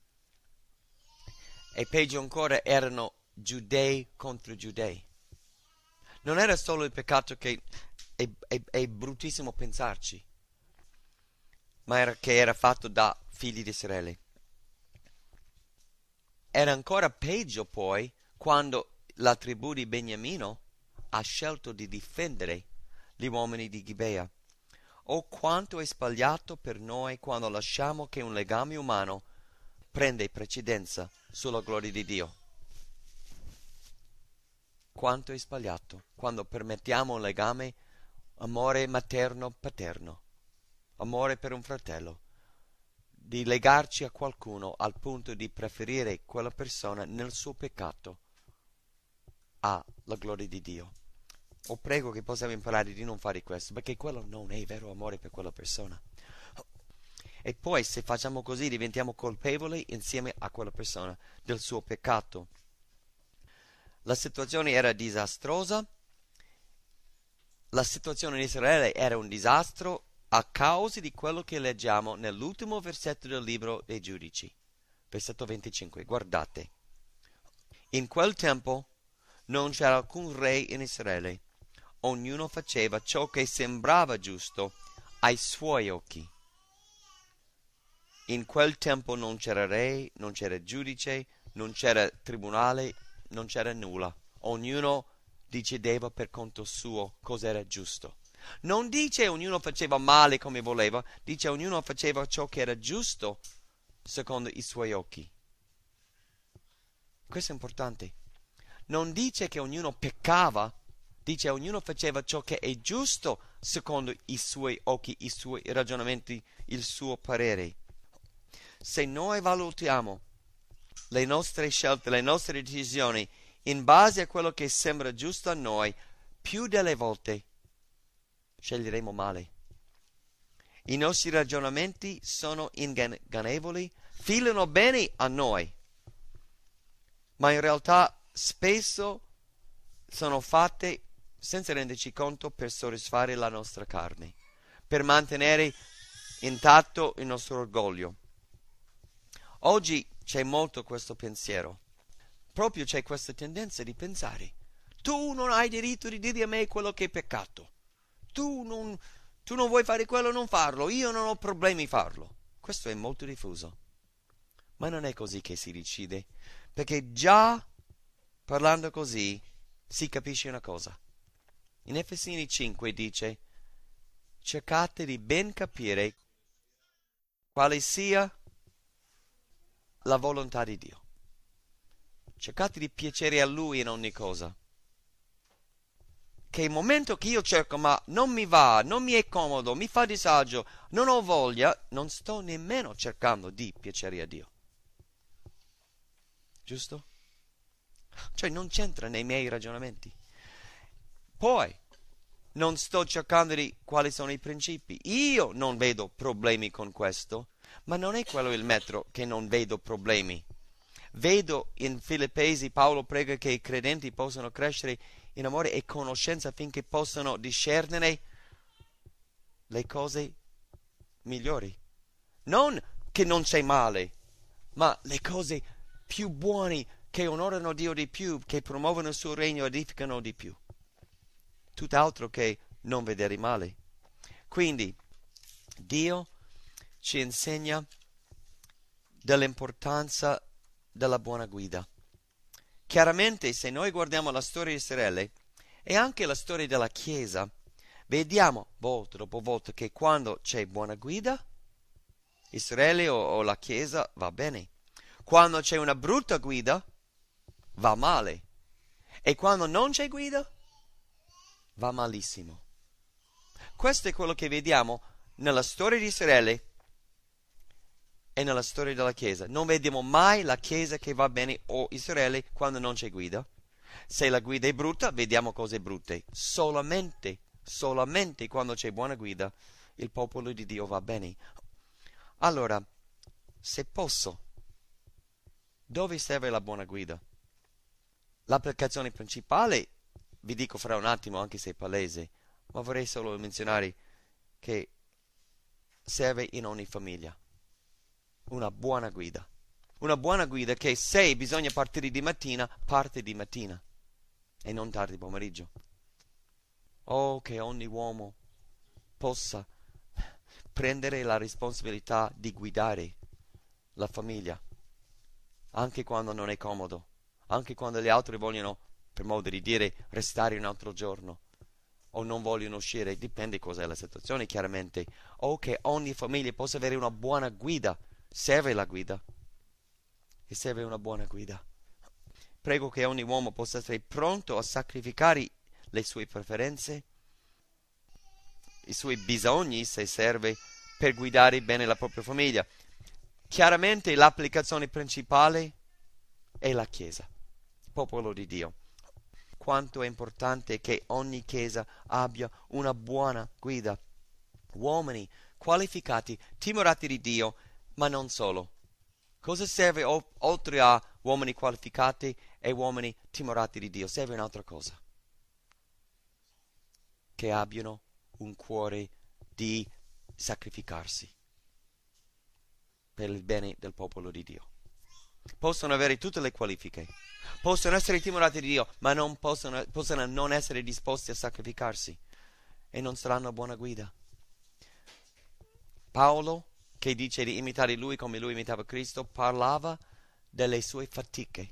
S2: E peggio ancora, erano giudei contro giudei. Non era solo il peccato, che è, è, è bruttissimo pensarci, ma era che era fatto da figli di Israele. Era ancora peggio poi quando la tribù di Beniamino ha scelto di difendere gli uomini di Gibea. Oh, quanto è sbagliato per noi quando lasciamo che un legame umano prende precedenza sulla gloria di Dio. Quanto è sbagliato quando permettiamo un legame, amore materno-paterno, amore per un fratello, di legarci a qualcuno al punto di preferire quella persona nel suo peccato alla gloria di Dio. O prego che possiamo imparare di non fare questo, perché quello non è vero amore per quella persona. E poi, se facciamo così, diventiamo colpevoli insieme a quella persona del suo peccato. La situazione era disastrosa. La situazione in Israele era un disastro a causa di quello che leggiamo nell'ultimo versetto del libro dei Giudici, versetto venticinque. Guardate: in quel tempo non c'era alcun re in Israele, ognuno faceva ciò che sembrava giusto ai suoi occhi. In quel tempo non c'era re, non c'era giudice, non c'era tribunale, non c'era nulla. Ognuno decideva per conto suo cosa era giusto. Non dice ognuno faceva male come voleva, dice ognuno faceva ciò che era giusto secondo i suoi occhi. Questo è importante. Non dice che ognuno peccava Dice, ognuno faceva ciò che è giusto secondo i suoi occhi, i suoi ragionamenti, il suo parere. Se noi valutiamo le nostre scelte, le nostre decisioni in base a quello che sembra giusto a noi, più delle volte sceglieremo male. I nostri ragionamenti sono ingannevoli, filano bene a noi, ma in realtà spesso sono fatte senza renderci conto per soddisfare la nostra carne, per mantenere intatto il nostro orgoglio. Oggi c'è molto questo pensiero, proprio c'è questa tendenza di pensare: tu non hai diritto di dire a me quello che è peccato, tu non, tu non vuoi fare quello, non farlo, io non ho problemi a farlo. Questo è molto diffuso, ma non è così che si decide, perché già parlando così si capisce una cosa. In Efesini cinque dice: cercate di ben capire quale sia la volontà di Dio. Cercate di piacere a Lui in ogni cosa. Che il momento che io cerco ma non mi va, non mi è comodo, mi fa disagio, non ho voglia, non sto nemmeno cercando di piacere a Dio. Giusto? Cioè non c'entra nei miei ragionamenti. Poi non sto cercando di quali sono i principi. Io non vedo problemi con questo, ma non è quello il metro che non vedo problemi. Vedo in Filippesi Paolo prega che i credenti possano crescere in amore e conoscenza affinché possano discernere le cose migliori. Non che non c'è male, ma le cose più buone che onorano Dio di più, che promuovono il suo regno, edificano di più. Tutt'altro che non vedere male. Quindi Dio ci insegna dell'importanza della buona guida. Chiaramente, se noi guardiamo la storia di Israele e anche la storia della Chiesa, vediamo volta dopo volta che quando c'è buona guida, Israele o, o la Chiesa va bene. Quando c'è una brutta guida, va male. E quando non c'è guida, va malissimo. Questo è quello che vediamo nella storia di Israele e nella storia della Chiesa. Non vediamo mai la Chiesa che va bene o Israele quando non c'è guida. Se la guida è brutta, vediamo cose brutte. Solamente, solamente quando c'è buona guida, il popolo di Dio va bene. Allora, se posso, dove serve la buona guida? L'applicazione principale, vi dico fra un attimo, anche se è palese, ma vorrei solo menzionare che serve in ogni famiglia. Una buona guida. Una buona guida che se bisogna partire di mattina, parte di mattina e non tardi pomeriggio. Oh, che ogni uomo possa prendere la responsabilità di guidare la famiglia, anche quando non è comodo, anche quando gli altri vogliono, per modo di dire, restare un altro giorno o non vogliono uscire, dipende cos'è la situazione chiaramente. O che ogni famiglia possa avere una buona guida. Serve la guida e serve una buona guida. Prego che ogni uomo possa essere pronto a sacrificare le sue preferenze, i suoi bisogni, se serve, per guidare bene la propria famiglia. Chiaramente l'applicazione principale è la Chiesa, il popolo di Dio. Quanto è importante che ogni Chiesa abbia una buona guida. Uomini qualificati, timorati di Dio, ma non solo. Cosa serve o- oltre a uomini qualificati e uomini timorati di Dio? Serve un'altra cosa. Che abbiano un cuore di sacrificarsi per il bene del popolo di Dio. Possono avere tutte le qualifiche, possono essere timorati di Dio, ma non possono, possono non essere disposti a sacrificarsi e non saranno buona guida. Paolo, che dice di imitare lui come lui imitava Cristo, parlava delle sue fatiche.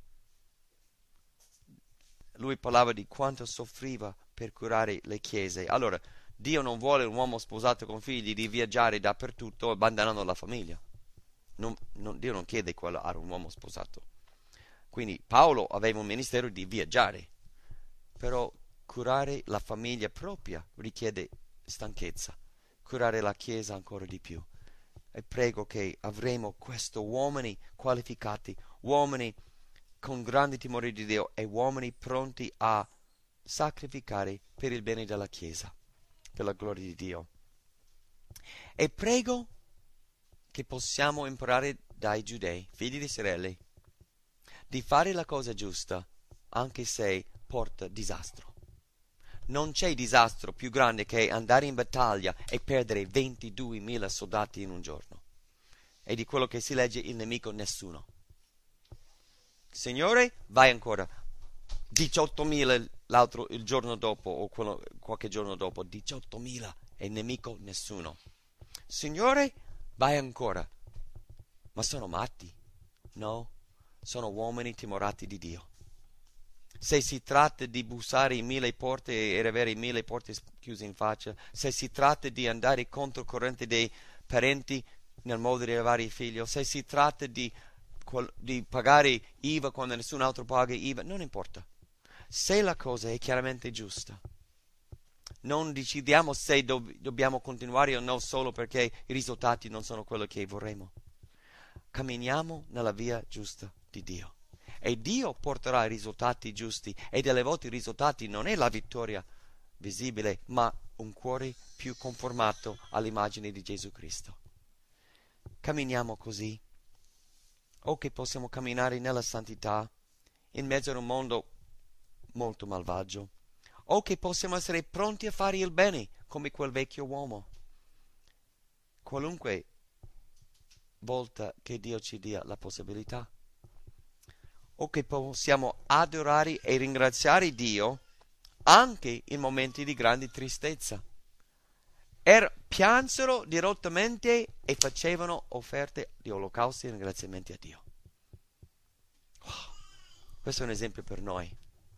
S2: Lui parlava di quanto soffriva per curare le chiese. Allora, Dio non vuole un uomo sposato con figli di viaggiare dappertutto abbandonando la famiglia. Non, non, Dio non chiede quello a un uomo sposato. Quindi Paolo aveva un ministero di viaggiare, però curare la famiglia propria richiede stanchezza, curare la Chiesa ancora di più. E prego che avremo questi uomini qualificati, uomini con grande timore di Dio e uomini pronti a sacrificare per il bene della Chiesa, per la gloria di Dio. E prego che possiamo imparare dai giudei, figli di Israele, di fare la cosa giusta anche se porta disastro. Non c'è disastro più grande che andare in battaglia e perdere ventiduemila soldati in un giorno. E di quello che si legge il nemico nessuno. Signore, vai ancora. diciottomila l'altro il giorno dopo o quello, qualche giorno dopo, diciottomila e il nemico nessuno. Signore, vai ancora. Ma sono matti? No, sono uomini timorati di Dio. Se si tratta di bussare in mille porte e avere mille porte chiuse in faccia, se si tratta di andare controcorrente dei parenti nel modo di avere i figli, se si tratta di, di pagare I V A quando nessun altro paga I V A, non importa. Se la cosa è chiaramente giusta, non decidiamo se do, dobbiamo continuare o no solo perché i risultati non sono quello che vorremmo. Camminiamo nella via giusta di Dio. E Dio porterà i risultati giusti, e delle volte i risultati non è la vittoria visibile, ma un cuore più conformato all'immagine di Gesù Cristo. Camminiamo così, o che possiamo camminare nella santità in mezzo a un mondo molto malvagio, o che possiamo essere pronti a fare il bene come quel vecchio uomo. Qualunque volta che Dio ci dia la possibilità, o che possiamo adorare e ringraziare Dio anche in momenti di grande tristezza. Er, piansero dirottamente e facevano offerte di olocausti e ringraziamenti a Dio. Wow. Questo è un esempio per noi.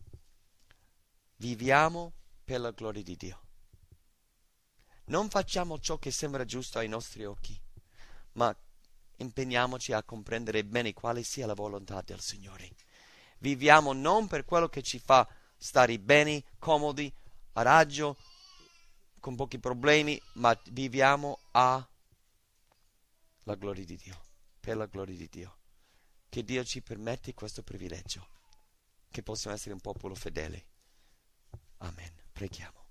S2: Viviamo per la gloria di Dio. Non facciamo ciò che sembra giusto ai nostri occhi, ma impegniamoci a comprendere bene quale sia la volontà del Signore. Viviamo non per quello che ci fa stare bene, comodi, a raggio, con pochi problemi, ma viviamo a la gloria di Dio, per la gloria di Dio. Che Dio ci permetti questo privilegio, che possiamo essere un popolo fedele. Amen. Preghiamo.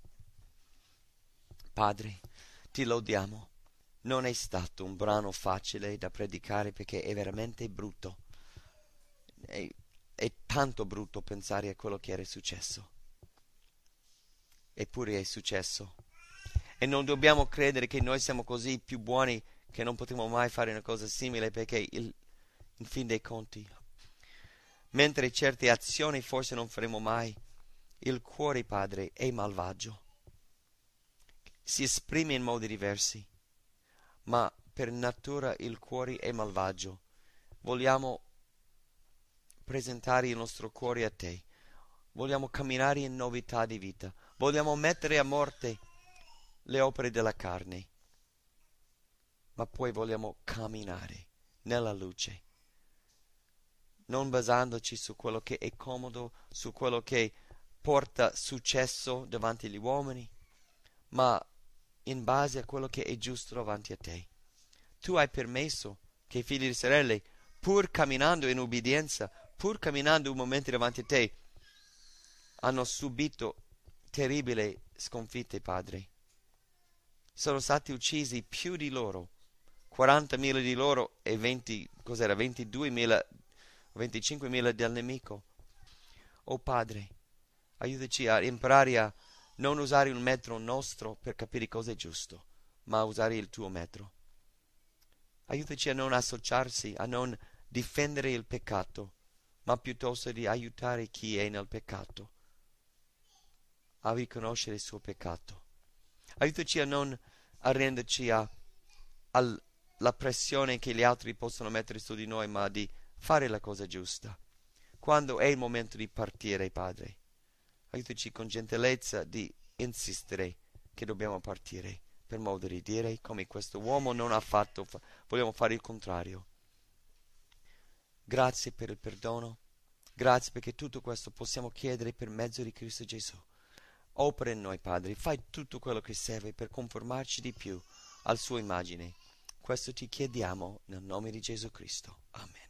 S2: Padre, ti lodiamo. Non è stato un brano facile da predicare perché è veramente brutto. È, è tanto brutto pensare a quello che era successo. Eppure è successo. E non dobbiamo credere che noi siamo così più buoni che non potremo mai fare una cosa simile, perché il, in fin dei conti, mentre certe azioni forse non faremo mai, il cuore, Padre, è malvagio. Si esprime in modi diversi, ma per natura il cuore è malvagio. Vogliamo presentare il nostro cuore a te. Vogliamo camminare in novità di vita. Vogliamo mettere a morte le opere della carne. Ma poi vogliamo camminare nella luce, non basandoci su quello che è comodo, su quello che porta successo davanti agli uomini, ma in base a quello che è giusto davanti a te. Tu hai permesso che i figli di Israele, pur camminando in ubbidienza, pur camminando un momento davanti a te, hanno subito terribili sconfitte, Padre. Sono stati uccisi più di loro, quarantamila di loro e venti, cos'era, ventiduemila, venticinquemila del nemico. Oh Padre, aiutaci a imparare a non usare un metro nostro per capire cosa è giusto, ma a usare il tuo metro. Aiutaci a non associarsi, a non difendere il peccato, ma piuttosto di aiutare chi è nel peccato a riconoscere il suo peccato. Aiutaci a non arrenderci a, alla pressione che gli altri possono mettere su di noi, ma di fare la cosa giusta. Quando è il momento di partire, Padre, aiutaci con gentilezza di insistere che dobbiamo partire, per modo di dire, come questo uomo non ha fatto, vogliamo fare il contrario. Grazie per il perdono, grazie perché tutto questo possiamo chiedere per mezzo di Cristo Gesù. Opera in noi, Padre, fai tutto quello che serve per conformarci di più al suo immagine. Questo ti chiediamo nel nome di Gesù Cristo. Amen.